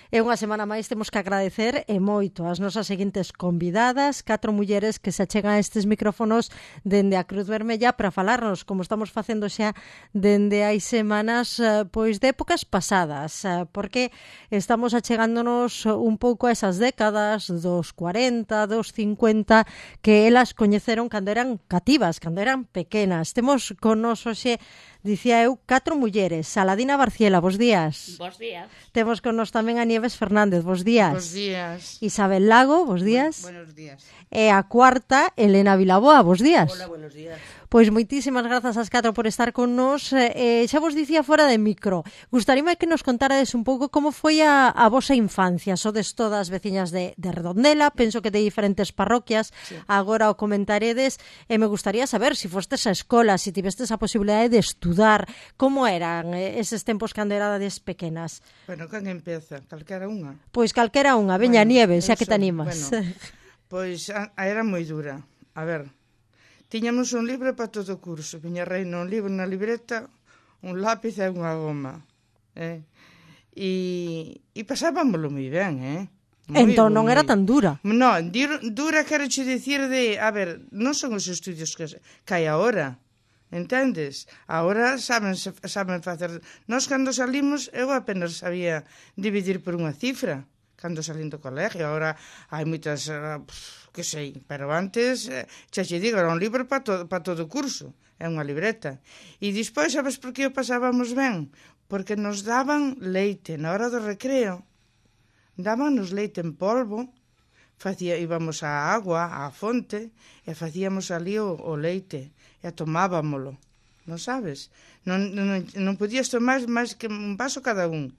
E unha semana máis temos que agradecer e moito as nosas seguintes convidadas, 4 mulleres que se achegan a estes micrófonos dende a Cruz Vermella para falarnos, como estamos facendo xa dende hai semanas, pois de épocas pasadas, porque estamos achegándonos un pouco a esas décadas dos 40, dos 50, que elas coñeceron cando eran cativas, cando eran pequenas. Temos con nos hoxe, dicía eu, 4 mulleres. Saladina Barciela, bos días. Bos días. Temos con nos tamén a Nieves Fernández, bos días. Bos días. Isabel Lago, bos días. Buenos días. E a cuarta, Elena Vilaboa, bos días. Hola, buenos días. Pois moitísimas grazas ás 4 por estar con nos. Xa vos dicía fora de micro, gustaríame que nos contarades un pouco como foi a vosa infancia. Sodes todas veciñas de Redondela, penso que de diferentes parroquias, sí. Agora o comentaredes, e me gustaría saber se fostes a escola, se tivestes a posibilidade de estudar, como eran eses tempos cando erades pequenas. Bueno, quen empeza? Calquera unha? Pois calquera unha, veña, bueno, Nieves, xa que te animas. Bueno, pois era moi dura. A ver, tiñamos un libro para todo o curso. Viña reino un libro, unha libreta, un lápiz e unha goma. E pasábamoslo moi ben, Entón non era tan dura. Non, dura quero che dicir de... A ver, non son os estudios que hai agora, entendes? Agora saben facer... Nós cando salimos, eu apenas sabía dividir por unha cifra, cando salín do colegio. Agora hai moitas... que sei, pero antes, xa che digo, era un libro para todo o curso, é unha libreta. E despois, sabes por que o pasábamos ben? Porque nos daban leite na hora do recreo. Dábanos leite en polvo, íbamos á agua, á fonte, e facíamos ali o leite, e tomábamolo, non sabes? Non podías tomar máis que un vaso cada un.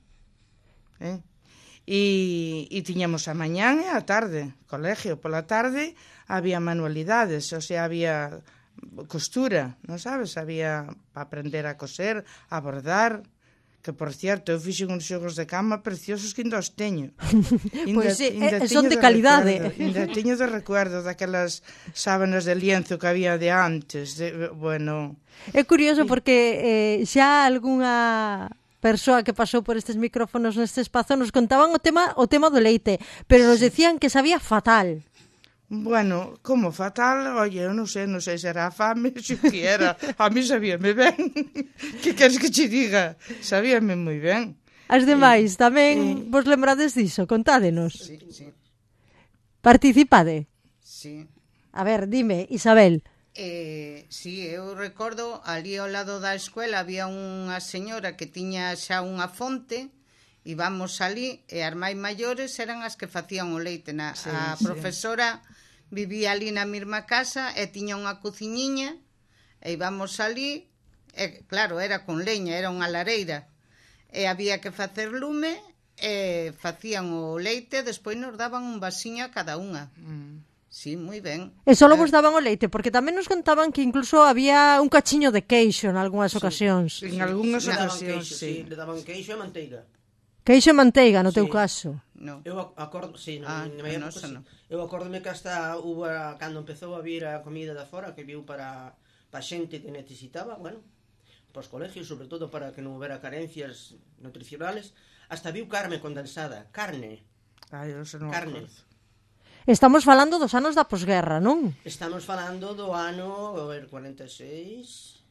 E tiñamos a mañán e a tarde, colegio. Pola tarde había manualidades, o sea, había costura, non sabes? Había para aprender a coser, a bordar... Que, por cierto, eu fixen uns xogos de cama preciosos que ainda os teño. Pois son de calidade. Ainda teño de recuerdo daquelas sábanas de lienzo que había de antes. Bueno... É curioso porque xa algunha persoa que pasou por estes micrófonos neste espazo nos contaban o tema do leite, pero nos decían que sabía fatal. Bueno, como fatal, oye, eu non sei se era a fame, se que era. A mí sabíame ben. Que queres que che diga? Sabíame moi ben. As demais, tamén vos lembrades diso? Contádenos. Sí. Participade. Sí. A ver, dime, Isabel. Sí, eu recordo, ali ao lado da escuela había unha señora que tiña xa unha fonte. Íbamos ali e as máis maiores eran as que facían o leite. A profesora vivía ali na mesma casa e tiña unha cociñiña e íbamos ali e claro, era con leña, era unha lareira e había que facer lume e facían o leite e despois nos daban un vasiño a cada unha. Sí, moi ben. E só vos daban o leite, porque tamén nos contaban que incluso había un cachiño de queixo en algunhas ocasións. En algunhas ocasións, sí. Le daban queixo e manteiga. Queixo e manteiga, no teu caso. No. Eu acordo, sí, no. Eu acórdome que hasta hubo cando empezou a vir a comida de fora, que viu para xente que necesitaba, bueno, para os colegios, sobre todo para que non houbera carencias nutricionales, hasta viu carne condensada, carne. Carne. Estamos falando dos anos da posguerra, non? Estamos falando do ano 46,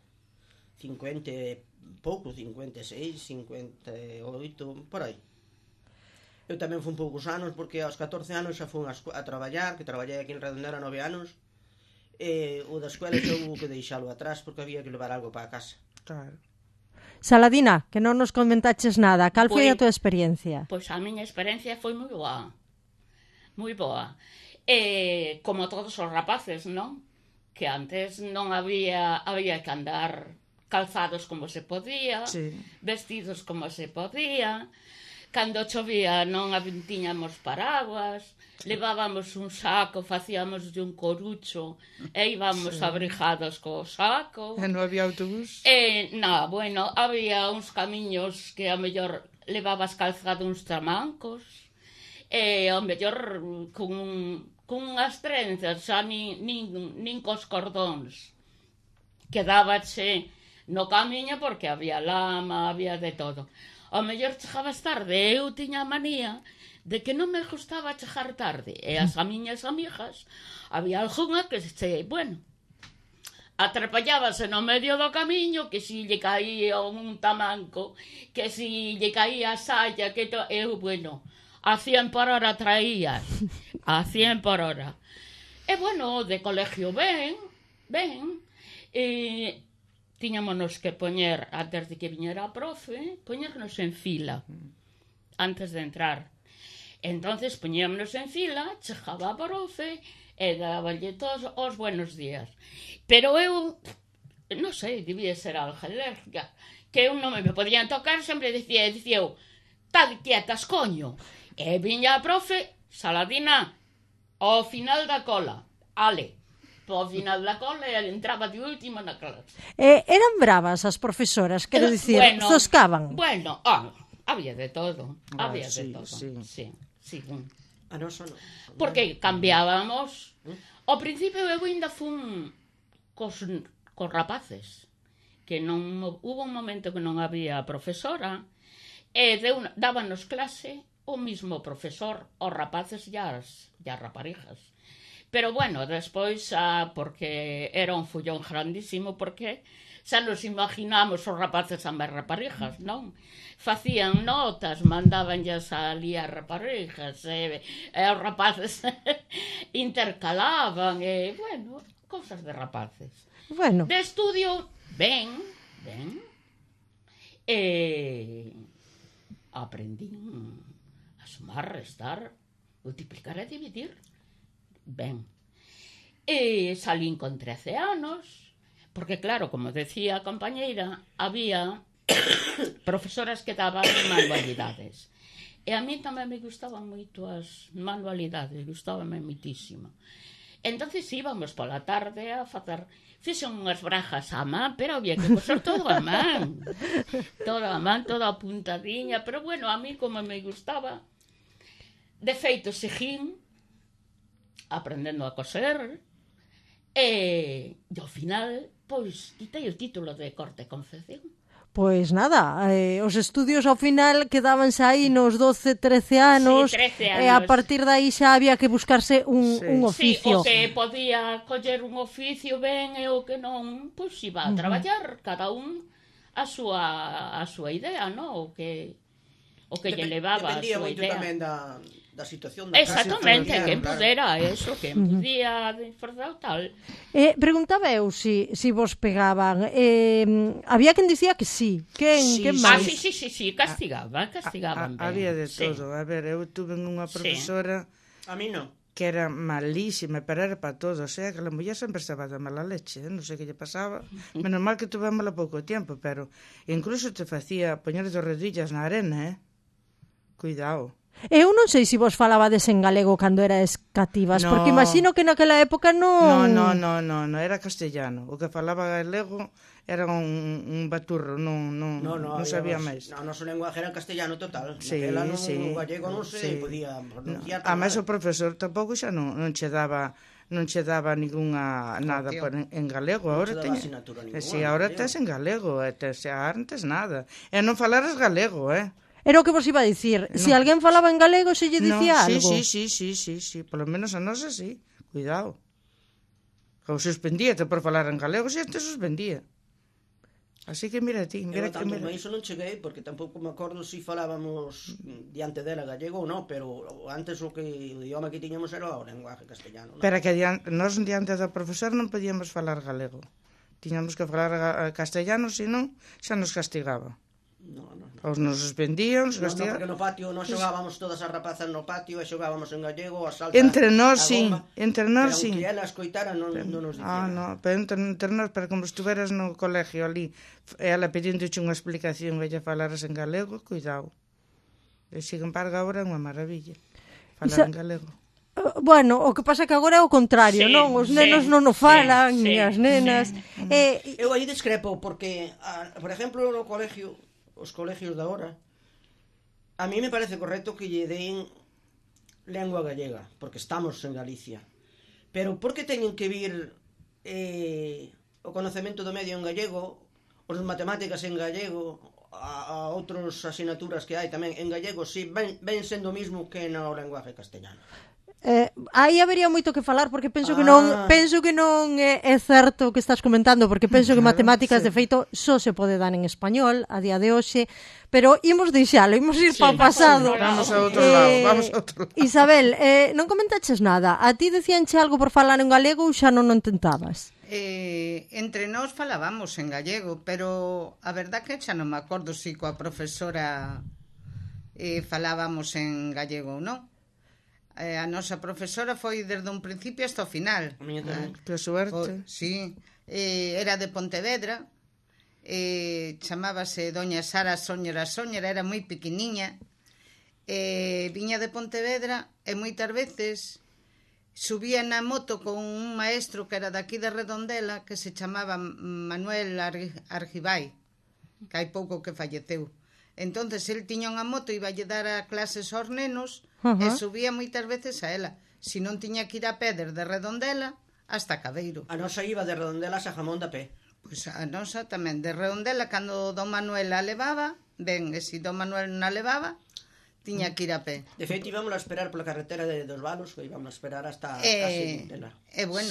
50 pouco, 56, 58, por aí. Eu tamén fui un poucos anos, porque aos 14 anos xa fui a traballar, que traballei aquí en Redondela 9 anos, e o da escuela xa hubo que deixalo atrás, porque había que levar algo para a casa. Claro. Saladina, que non nos comentaches nada, cal foi a tua experiencia? Pois a miña experiencia foi moi boa. Moi boa. Como todos os rapaces, non? Que antes non había que andar calzados como se podía, sí. Vestidos como se podía. Cando chovía non tiñamos paraguas, levábamos un saco, facíamos de un corucho e íbamos abrigados co saco. E non había autobús? Bueno, había uns camiños que a mellor levabas calzado uns tramancos e ao mellor con unhas trenzas, xa nin cos cordóns. Quedábache no camiño porque había lama, había de todo. ao mellor chegabas tarde, e eu tiña a manía de que non me gustaba chegar tarde, e as miñas amigas, había algunha que atrapallábase no medio do camiño, que si lle caía un tamanco, que si lle caía a saya, que eu, a 100 por hora traías, a 100 por hora. E de colegio ben, e tiñámonos que poñer, antes de que viñera a profe, poñernos en fila, antes de entrar. Entonces poñíamos en fila, chegaba a profe, e daballe todos os buenos días. Pero eu, non sei, debía ser alérgica, que eu non me podían tocar, sempre dicía eu, tad quietas, coño. E viña a profe, Saladina, ao final da cola, ao final da cola, e entraba de última na clase. Eran bravas as profesoras, quero dicir, zoscaban. Había de todo, de todo. Sí. A nosa non. Porque cambiábamos. Ao principio eu ainda fun cos rapaces, que non hubo un momento que non había profesora, e dábanos clase o mismo profesor, os rapaces e as raparijas. Pero despois, porque era un follón grandísimo, porque xa nos imaginamos os rapaces a máis raparijas, non? Facían notas, mandabanllas ali as raparijas, e os rapaces intercalaban, e, cousas de rapaces. De estudio, ben, e aprendín a sumar, restar, multiplicar e dividir. Ben. E salín con 13 anos, porque claro, como decía a compañeira, había profesoras que daban manualidades. E a mí tamén me gustaban moito as manualidades, gustabanme moitísimo. Entonces íbamos pola tarde a facer, fixen unhas brajas a man, pero había que coser todo a man. Toda apuntadiña, pero a mí como me gustaba, de feito seguín aprendendo a coser, e ao final, quitei o título de corte e confección. Pois nada, os estudios ao final quedábanse aí nos 12, 13 anos, 13 anos. E a partir daí xa había que buscarse un oficio. O que podía coller un oficio ben e o que non, iba a traballar, cada un a súa idea, non? O que lle levaba a súa idea. Dependía moito tamén da situación da casa. Exactamente, quen pudera eso, quen podía disfrutar tal. Preguntaba eu si vos pegaban. Había quen dicía que sí. Quen máis? Sí, castigaban ben. Había de todo. A ver, eu tuve unha profesora... A mí non. Que era malísima, pero era para todos. O sea, que a muller sempre estaba de mala leche, non sei que lle pasaba. Menos mal que tuvémola pouco tempo, pero incluso te facía poñer dos rodillas na arena, Cuidado. Eu non sei se vos falabades en galego cando eras cativas, porque imagino que naquela época non... No, era castellano. O que falaba galego era un baturro, non sabía máis. O noso lenguaje era castellano total. Sí. O gallego non se podía pronunciar. A máis o profesor tampouco xa non che daba ninguna nada en galego. Agora teña asignatura ninguna. Si, agora tes en galego, antes nada. E non falaras galego, Era o que vos iba a dicir. Se alguén falaba en galego, se lle dicía algo. Sí. Por lo menos a nosa, sí. Cuidado. Ou suspendíate por falar en galego, se te suspendía. Así que mira ti. Eu tanto iso non cheguei, porque tampouco me acordo se falábamos diante dela gallego ou non, pero antes o idioma que tiñamos era o lenguaje castellano. Pero que nós diante do profesor non podíamos falar galego. Tiñamos que falar castellano, senón xa nos castigaba. Os nos suspendían, nos castigaban. Porque no patio nós xogábamos todas as rapazas no patio e xogábamos en gallego, a salta, entre nós, sí. Pero que ela escoitara non nos dicía. Pero entre nós, pero como estuveras no colegio ali, ela pedíndoche unha explicación e ella falaras en galego, cuidado. E sin embargo, agora é unha maravilla falar en galego. Bueno, o que pasa que agora é o contrario, non? Os nenos non o falan, ni as nenas. Eu aí discrepo, porque, por exemplo, no colegio, os colegios de agora, a mí me parece correcto que lle den lengua gallega, porque estamos en Galicia. Pero por que teñen que vir o conocemento do medio en gallego, os matemáticas en gallego, a outros asignaturas que hai tamén en gallego, si ven sendo o mismo que no lenguaje castellano. Aí habería moito que falar porque penso que non é certo o que estás comentando, porque penso que matemáticas de feito só se pode dar en español a día de hoxe, pero imos deixalo, imos ir para o pasado. Vamos a outro lado. Isabel, non comentaches nada. A ti decíanche algo por falar en galego ou xa non o intentabas? Entre nós falábamos en gallego, pero a verdad que xa non me acordo si coa profesora falábamos en gallego ou non. A nosa profesora foi desde un principio hasta o final. Que suerte. Sí, era de Pontevedra, chamábase Doña Sara Soñora, era moi pequeniña, viña de Pontevedra e moitas veces subía na moto con un maestro que era daqui de Redondela que se chamaba Manuel Argibay, que hai pouco que falleceu. Entonces el tiña unha moto e iba a dar a clases aos nenos e subía moitas veces a ela. Si non tiña que ir a pé desde Redondela hasta Cabeiro. A nosa iba de Redondela a Sajamón da pé. Pois a nosa tamén de Redondela, cando Don Manuel a levaba, ben, e se Don Manuel non a levaba, tiña que ir a pé. De feito, íbamos a esperar pola carretera dos Valos, que íbamos a esperar hasta casi Dela. E bueno,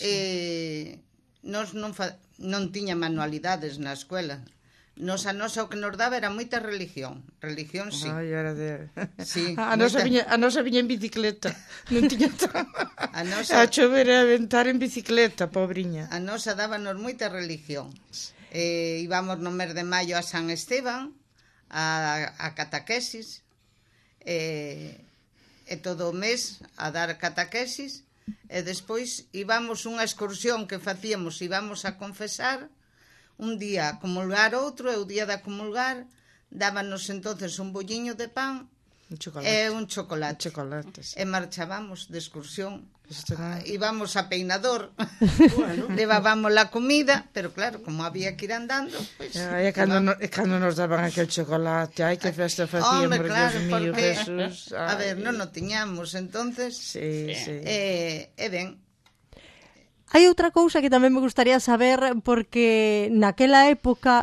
nos non tiña manualidades na escuela. A nosa o que nos daba era moita religión. Religión, sí. Ai, era de... Sí, a nosa viña en bicicleta. Non tiña a chover e a aventar en bicicleta, pobriña. A nosa dábanos moita religión. Íbamos no mes de maio a San Esteban, a catequesis, e todo o mes a dar catequesis, e despois íbamos unha excursión que facíamos, íbamos a confesar, un día a comulgar outro, e o día de comulgar dábanos entonces un bolliño de pan e un chocolate. Sí. E marchábamos de excursión. Íbamos a Peinador, levábamos la comida, pero claro, como había que ir andando, pues, cando nos daban aquel chocolate, ai, que festa facíamos, claro, Dios mío, porque, Jesús. A ver, non o tiñamos, entonces, sí. ben. Hai outra cousa que tamén me gustaría saber, porque naquela época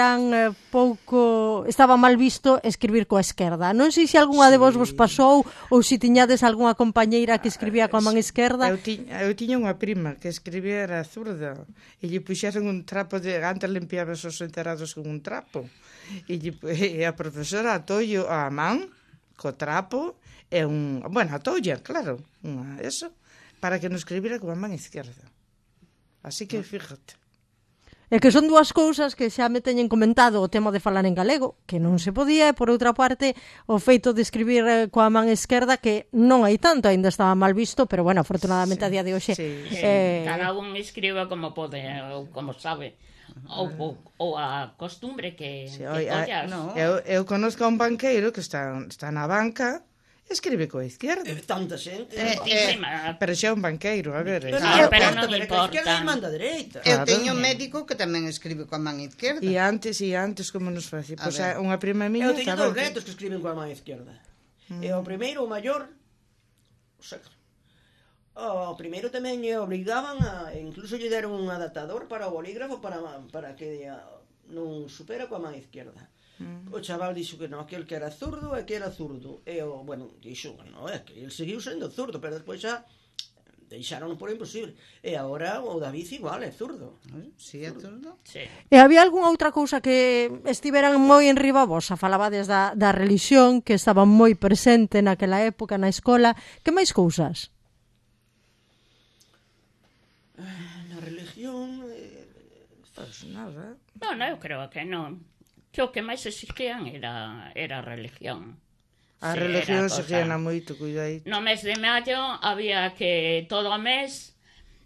estaba mal visto escribir coa esquerda. Non sei se algunha de vos pasou ou se tiñades algunha compañeira que escribía coa man esquerda. Eu tiña unha prima que escribía era zurda e lle puxeron un trapo antes limpiabas os enterados con un trapo e a profesora atollo a man co trapo e atolla, claro, eso, para que non escribira coa man esquerda. Así que, fíjate. É que son dúas cousas que xa me teñen comentado, o tema de falar en galego, que non se podía, e por outra parte, o feito de escribir coa man esquerda, que non hai tanto, ainda estaba mal visto, pero bueno, afortunadamente a día de hoxe... Cada un escriba como pode, ou como sabe, ou a costumbre que collas. Eu conozco a un banqueiro que está na banca, escribe coa izquierda. Tanta xente. Pero xa un banqueiro, a ver. Pero non importa. Que a izquierda manda dereita. Eu teño un médico que tamén escribe coa man izquierda. E antes como nos facía? Pois unha prima miña... Eu teño 2 netos que escriben coa man izquierda. E o primeiro, o maior... O primeiro tamén lle obrigaban incluso lle deron un adaptador para o bolígrafo para que non supera coa man izquierda. O chaval dixo que non, aquel que era zurdo e que era zurdo. E dixo, que el seguiu sendo zurdo, pero despois xa deixaron por imposible. E agora o David igual é zurdo. Si é zurdo? Sí. E había algunha outra cousa que estiveran moi en riba vosa? Falabades da religión, que estaba moi presente naquela época na escola. Que máis cousas? Na religión... Pois nada. Non, eu creo que non. Que o que máis existían era a religión. A religión seguían moito, cuidadito. No mes de maio había que todo o mes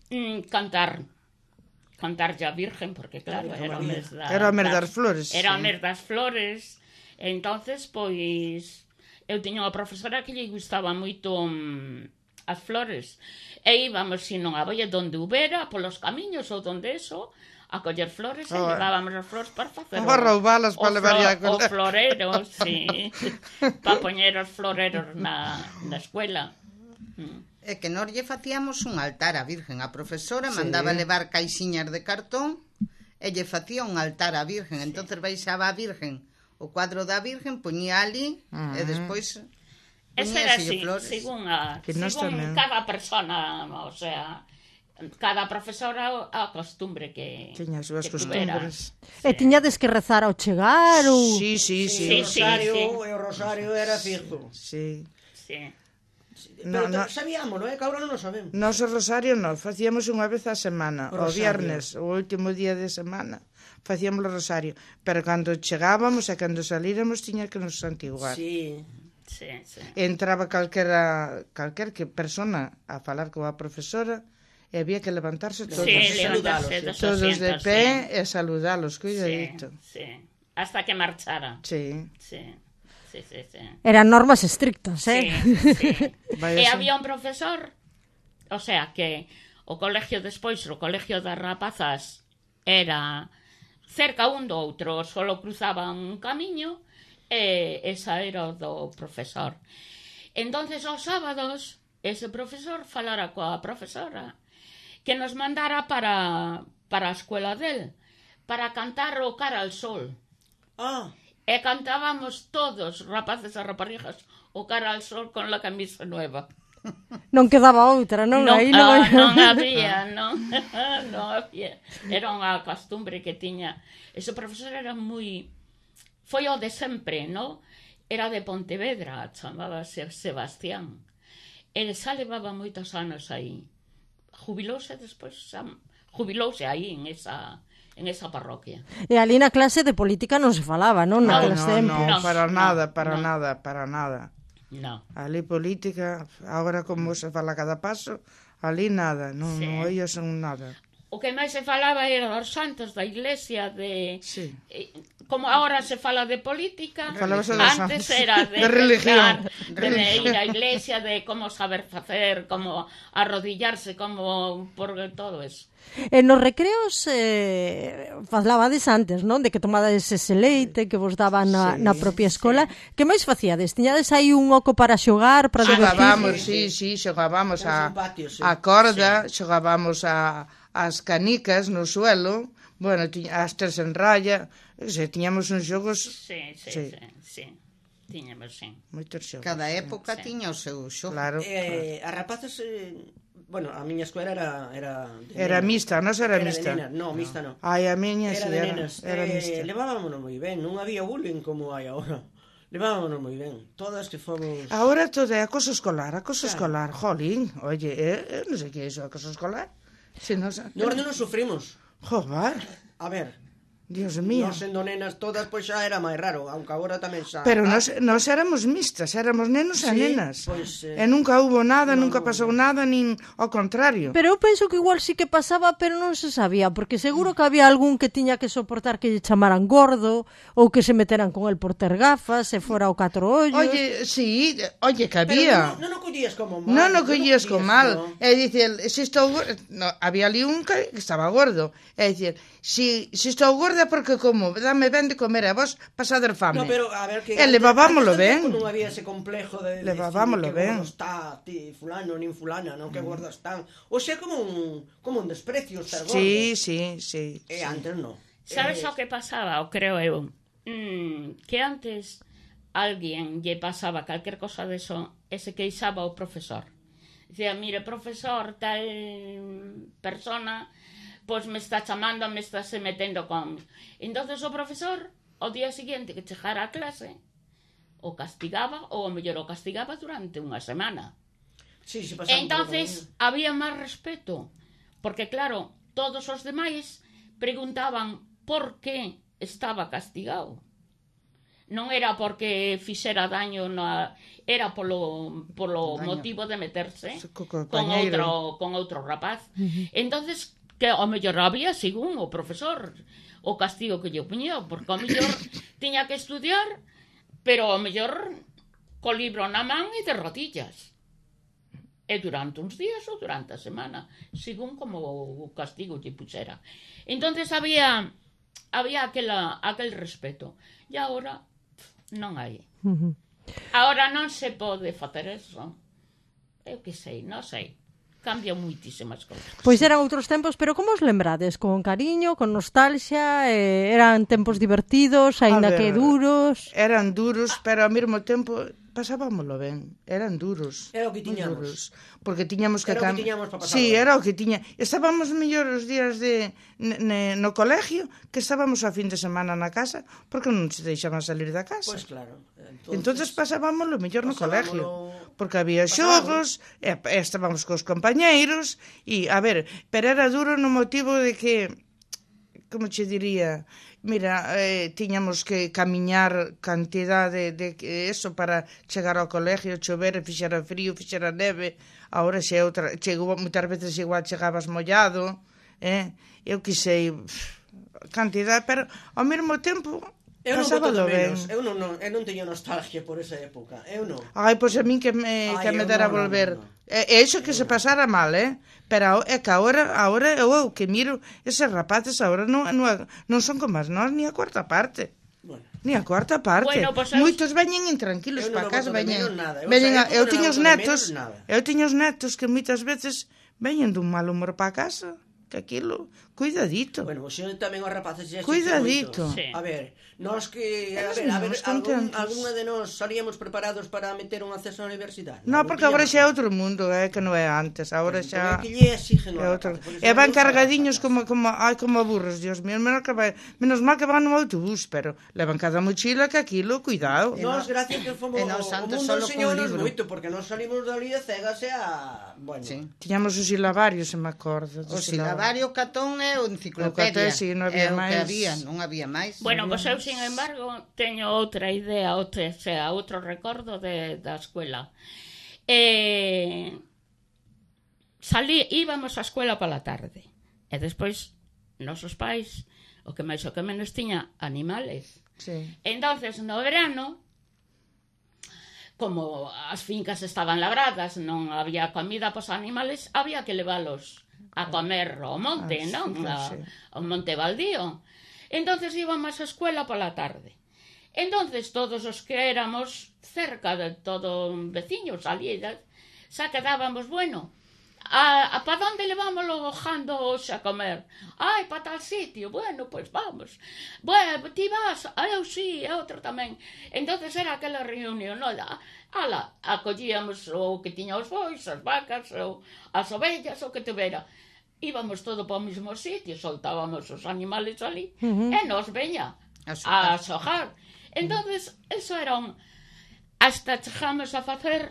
cantarlle a Virgen, porque claro, era o mes das flores. Era o mes das flores. Entonces, pois, eu tiña unha profesora que lle gustaba moito as flores. E íbamos, se non había donde houbera, polos camiños ou donde eso... a coller flores e levábamos as flores para facer o florero, sí, para poñer os floreros na escuela. É que nós lle facíamos un altar á Virgen. A profesora mandaba levar caixiñas de cartón e lle facía un altar á Virgen. Entonces baixaba a Virgen o cuadro da Virgen, poñía ali, e despois Eso era poñíaselle así, flores. según cada persona, o sea, cada profesora a costumbre que Tiña as súas que tuvera. costumbres. E tiñades que rezar ao chegar ou... Sí, sí, Sí, sí. O rosario era fijo. Sí. Sí. Pero No. sabíamos, non é? Que agora non o sabemos. Nós o rosario non, facíamos unha vez a semana, o Rosario. viernes, o último día de semana, facíamos o rosario, pero cando chegábamos e cando salíramos tiña que nos santiguar. Sí. Sí, sí. Entraba calquer persona a falar coa profesora e había que levantarse todos, Sí, saludalos, levantarse dos todos de asientos, pé sí. e saludalos, Sí, cuidadito. sí. Hasta que marchara. Sí. Sí, sí, sí, sí. Eran normas estrictas, Sí, sí. Vai E así. había un profesor, o sea, que o colegio despois, o colegio das rapazas era cerca un do outro, solo cruzaban un camiño e esa era o do profesor. Entonces, os sábados, ese profesor falara coa profesora que nos mandara para a escuela del, para cantar o Cara al Sol. Ah, E cantábamos todos, rapaces e raparijas, o Cara al Sol con la camisa nueva. Non quedaba outra, non? Aí non... non había, non había. Era unha costumbre que tiña. Ese profesor era moi... Foi o de sempre, non? Era de Pontevedra, chamábase Sebastián. Ele xa levaba moitos anos aí. Jubilouse despois, jubilouse aí en esa parroquia. E ali na clase de política non se falaba, non? No, Naqueles tempos. no, para nada. No. Ali política, agora como se fala cada paso, ali nada, non, Sí. non oías nada. O que máis se falaba era dos santos da iglesia, de... Sí. Como agora se fala de política, Falábase dos antes santos. era de De religión. rezar, de ir á iglesia, de como saber facer, como arrodillarse, como por todo eso. E nos recreos falabades antes, non? De que tomades ese leite que vos daban na propia escola. Que máis facíades? Tiñades aí un oco para xogar, para Xogábamos, divertir? sí, xogábamos Temos un patio, sí. a corda, xogábamos as canicas no suelo, bueno, as tres en raya, tiñamos uns xogos, Sí. Tiñamos, sí. moitos xogos. Cada época Sí. tiña o seu xogo. Claro, As rapazas, bueno, a miña escola era de era nenas. mista, non era Era mista. de nenas, no, mista no. Ai, a miña Era si de nenas. era mista. Levábamos moi ben, non había bullying como hai agora. Levámonos moi ben, todas que fomos... Ahora todo é acoso escolar, Claro. escolar, jolín, oye, non sei que é iso, acoso escolar. Si nos... Nós non sufrimos. Joder, A ver, Dios mío. nós sendo nenas todas, pois xa era máis raro, aunque agora tamén xa... Pero nos éramos mixtas, éramos nenos e Sí, nenas. pois, E nunca hubo nada, non, nunca pasou nada, nin ao contrario. Pero eu penso que igual sí que pasaba, pero non se sabía, porque seguro que había algún que tiña que soportar que lle chamaran gordo, ou que se meteran con el por ter gafas, se fora o catro ollos... Oye, sí, oye, que Pero había. non o collías como mal. Non o collías con mal. no. E dicir, se estou gordo... No, había ali un que estaba gordo. É dicir, se estou gorda porque como, dame ben de comer, e vos pasader fame. No, pero a ver que... E levábamolo antes ben. tampouco non había ese complejo de Levábamolo decir que ben. gordo está ti, fulano, nin fulana, non que gordo están. O sea, como un desprecio estar gordo. Sí. E antes non. Sabes o que pasaba, o creo eu? Que antes alguén lle pasaba calquer cosa de eso e se queixaba o profesor. Dicía, mire, profesor, tal persona, pois me está chamando, me está se metendo con... Entonces o profesor, ao día seguinte que chegara a clase, o castigaba, ou o mellor o castigaba durante unha semana. Sí, se pasaba Entonces había máis respeto, porque claro, todos os demais preguntaban por que estaba castigado. Non era porque fixera daño, era polo motivo de meterse Co con compañeiro. outro rapaz. Entonces, que ao mellor había, según o profesor, o castigo que lle puñía, porque ao mellor tiña que estudiar, pero ao mellor co libro na man e de rodillas. E durante uns días ou durante a semana, según como o castigo lle puxera. Entonces había aquel respeto. E agora non hai. Agora non se pode facer eso. Eu que sei, non sei. cambia moitísimas cousas. Pois eran outros tempos, pero como os lembrades? Con cariño, con nostalgia, eran tempos divertidos, aínda que duros? Eran duros, pero ao mesmo tempo pasábamoslo ben. Eran duros. Era o que moi tiñamos. Duros, porque tiñamos que... Era o que tiñamos para pasar Sí, ben. era o que tiña. Estábamos mellor os días no colegio que estábamos a fin de semana na casa porque non se deixaban salir da casa. Pois claro. Entonces pasábamos lo mellor no colegio, porque había pasábamos. xogos, e estábamos cos compañeiros, e, a ver, pero era duro no motivo de que, como che diría, mira, tiñamos que camiñar cantidade de eso para chegar ao colegio, chover, fixera frío, fixera neve, agora xe outra, chegou, moitas veces igual chegabas mollado, eu que sei, cantidade, pero ao mesmo tempo... Eu non boto de Pasábalo ben. menos. Eu non teño nostalgia por esa época. Eu non. Ai, pois a min que me dera volver. É iso que se pasara mal, Pero é que agora eu que miro, eses rapaces agora non son como as nós, ni a cuarta parte. Bueno. Ni a cuarta parte. Bueno, pues, Moitos veñen intranquilos Eu non para casa, boto de veñen. menos nada. Eu non tiño os boto de netos, menos nada. eu tiño os netos que moitas veces veñen dun mal humor para casa, que aquilo, cuidadito. Bueno, hoxe tamén os rapaces xa Cuidadito. Sí. A ver, nós que... A Eles ver, nos contentos. alguna de nós salíamos preparados para meter un acceso á universidade. No, porque agora xa é outro mundo, que non é antes. Agora xa... Que lle exigen É os outro. rapaces, por iso E van non cargadiños para casa. como burros, Dios mío, menos mal que van no autobús, pero levan cada mochila que aquilo, cuidado. Nós, gracias que fomos E nós o antes mundo solo cun enseñounos libro. moito, porque nós salimos dali de cegas e a... Bueno, Sí. Tiñamos o silabario, se me acordo. O silabario Catón é o enciclopedia. O Catón, sí, non había É o que máis. había, non había máis. Bueno, pois eu, sin embargo, teño outra idea, outro recordo da escuela. Íbamos á escuela pola tarde. E despois, nosos pais, o que máis o que menos tiña animales. Sí. Entonces, no verano, como as fincas estaban labradas, non había comida para os animales, había que leválos a comer ao monte, sí, non? sí. Ao monte baldío. Entonces íbamos á escuela pola tarde. Entonces todos os que éramos cerca de todo veciños ali, xa quedábamos, bueno, para onde levámoslo jando hoxe a comer? Ai, para tal sitio, bueno, pois vamos. Bueno, ti vas, eu sí, e outro tamén. Entonces era aquela reunión, non? Acollíamos o que tiña os bois, as vacas, as ovellas, o que tuvera. Íbamos todo para o mesmo sitio, soltábamos os animales ali, e nos veña a xojar. Entonces, eso era hasta chegamos a facer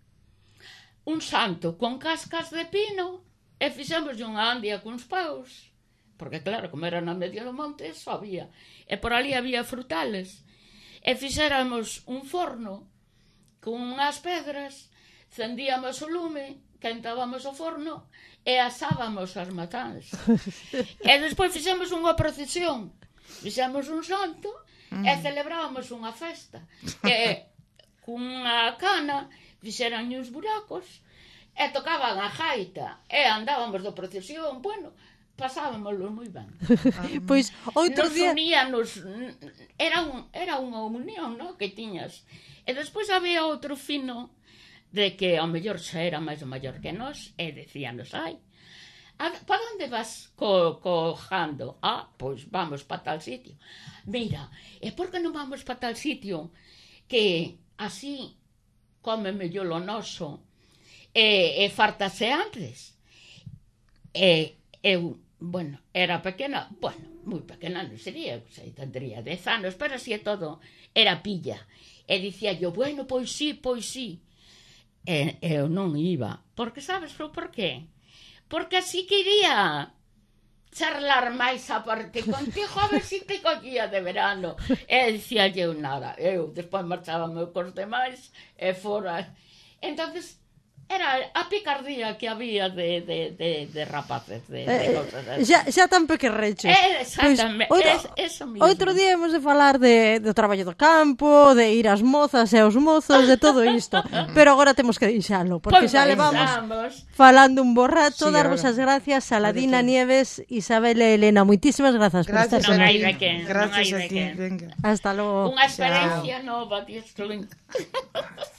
un santo con cascas de pino e fixemos unha andia cuns paus, porque claro, como era na medio do monte, só había, e por ali había frutales, e fixéramos un forno con unhas pedras, cendíamos o lume, quentábamos o forno e asábamos as matáns. E despois fixemos unha procesión, fixemos un santo e celebrábamos unha festa. E cunha cana fixeran uns buracos e tocaban a gaita e andábamos do procesión, bueno, pasábamoslo moi ben. Pois outro Nos día... uníanos, era unha unión, no, que tiñas. E despois había outro fino de que ao mellor xa era máis maior que nós e decíanos, ai, para onde vas cojando? Pois vamos para tal sitio. Mira, e por que non vamos para tal sitio que así come mellor o noso e fartase antes? E eu, bueno, era pequena, bueno, moi pequena non sería, sei, tendría 10 anos, pero así é todo, era pilla. E dicía yo, bueno, pois sí. E eu non iba, porque sabes por qué? Porque así quería charlar máis a parte contigo, a ver si te collía de verano. E dicía eu nada, eu despois marchábame cos demais e fora. Entonces era a picardía que había de rapaces, de cousas así. Xa tan pequerrechos. Exactamente, eso mismo. Outro día hemos de falar do traballo do campo, de ir ás mozas e aos mozos, de todo isto. Pero agora temos que deixalo, porque Pois xa levamos falando un bo rato. Sí, Darvos as gracias a Ladina Nieves, Isabel e Elena. Moitísimas grazas por estar Non con hai aquí. de que, non hai Gracias de a ti, que. venga. Hasta logo. Unha experiencia nova, Dios te lo